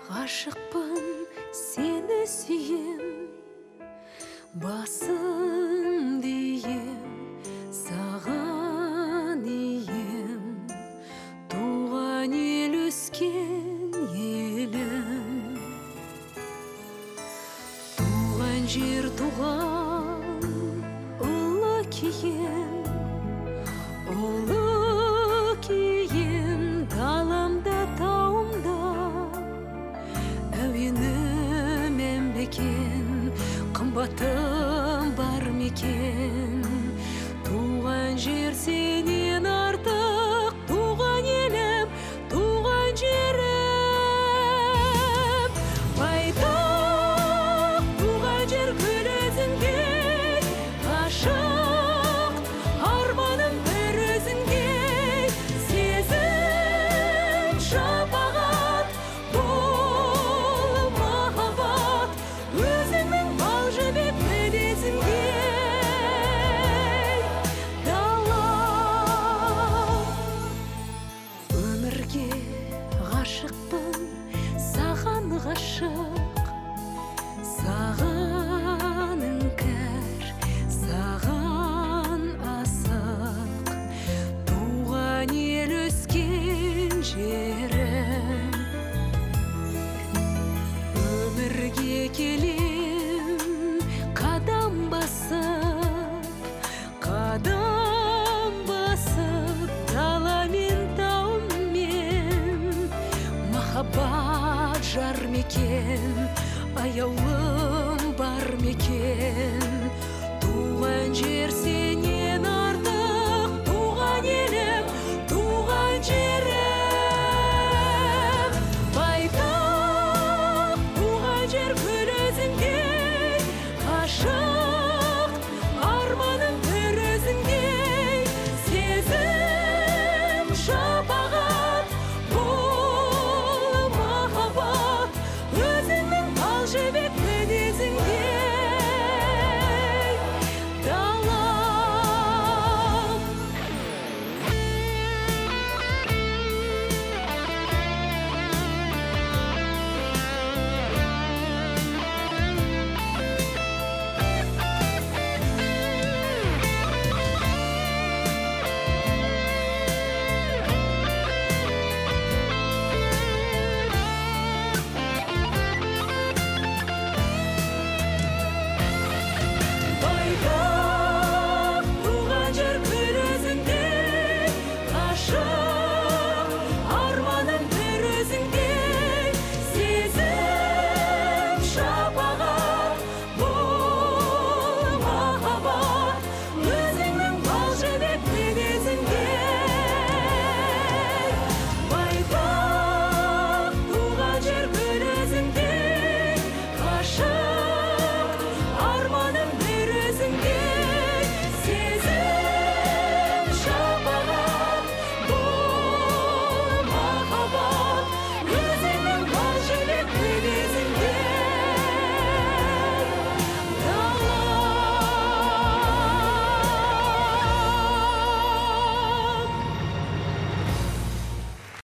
Ғашықпын, сені сүйем, басым дейем, саған ием, туған ел өскен елім. Туған жер туған ұлы кием, ұлы кием, даламда тауымда әуенім ембекен, қымбатым бар мекен. Туған жер сенен артық, туған елім, туған жерім. Байтақ туған жер гүл өзіңдей, ғашық арманым бір өзіңдей. Сезім шапағат, бұл махаббат, өзіңнің бал жібек мінезіңдей. Өмірге ғашықпын, саған ғашық, саған іңкәр, саған асық. Туған ел өскен жерім. Өмірге келем қадам басып, қадам басып, дала мен тауыммен. Махаббат жар мекен, аяулым бар мекен. Туған жер сенен